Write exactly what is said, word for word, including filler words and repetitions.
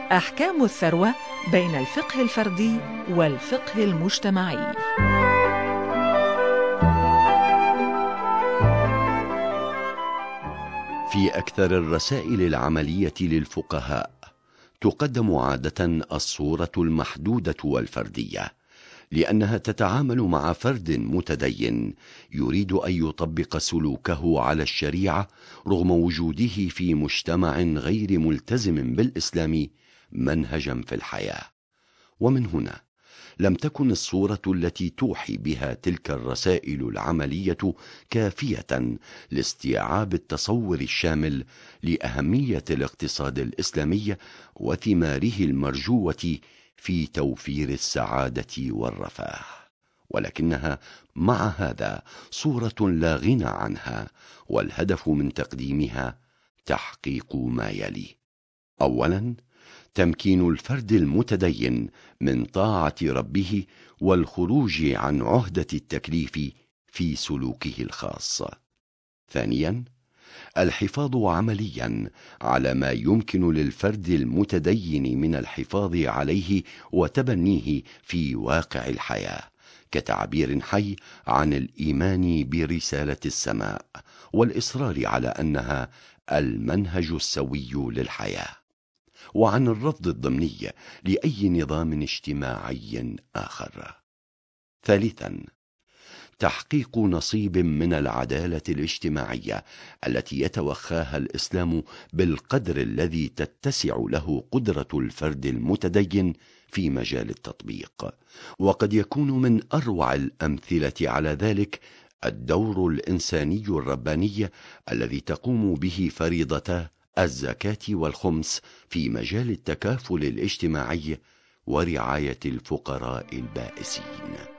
أحكام الثروة بين الفقه الفردي والفقه المجتمعي. في أكثر الرسائل العملية للفقهاء تقدم عادة الصورة المحدودة والفردية، لأنها تتعامل مع فرد متدين يريد أن يطبق سلوكه على الشريعة رغم وجوده في مجتمع غير ملتزم بالإسلام منهجا في الحياة. ومن هنا لم تكن الصورة التي توحي بها تلك الرسائل العملية كافية لاستيعاب التصور الشامل لأهمية الاقتصاد الإسلامي وثماره المرجوة في توفير السعادة والرفاه، ولكنها مع هذا صورة لا غنى عنها، والهدف من تقديمها تحقيق ما يلي: أولا، تمكين الفرد المتدين من طاعة ربه والخروج عن عهدة التكليف في سلوكه الخاص. ثانيا، الحفاظ عمليا على ما يمكن للفرد المتدين من الحفاظ عليه وتبنيه في واقع الحياة، كتعبير حي عن الإيمان برسالة السماء والإصرار على أنها المنهج السوي للحياة، وعن الرفض الضمني لأي نظام اجتماعي آخر. ثالثا، تحقيق نصيب من العدالة الاجتماعية التي يتوخاها الإسلام بالقدر الذي تتسع له قدرة الفرد المتدين في مجال التطبيق. وقد يكون من أروع الأمثلة على ذلك الدور الإنساني الرباني الذي تقوم به فريضة الزكاة والخمس في مجال التكافل الاجتماعي ورعاية الفقراء البائسين.